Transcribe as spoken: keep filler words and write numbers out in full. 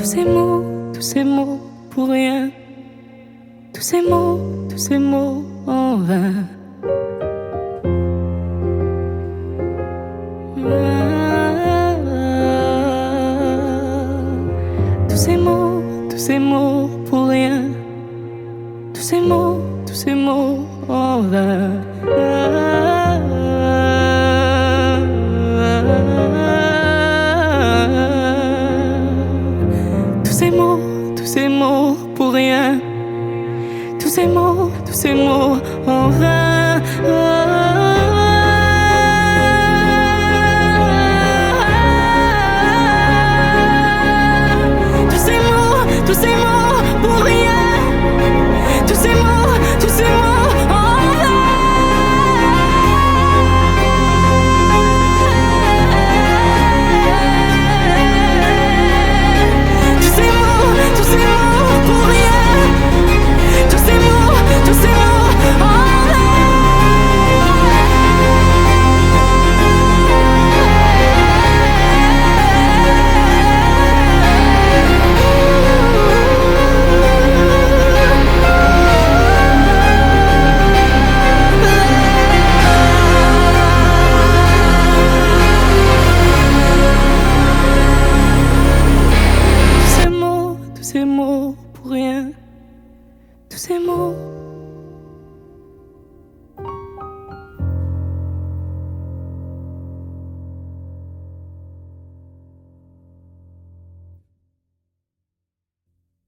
ces mots, tous ces mots pour rien. Tous ces mots, tous ces mots en vain. Ah, tous ces mots, tous ces mots pour rien. Tous ces mots, tous ces mots en vain. Ah, tous ces mots, tous ces mots pour rien. Tous ces mots, tous ces mots en vain. Tous ces mots, tous ces mots pour rien. Tous ces mots, tous ces mots en vain. Tous ces mots, tous ces mots pour rien. Tous ces mots, tous ces mots en vain. Tous ces mots, tous ces mots pour rien. Tous ces mots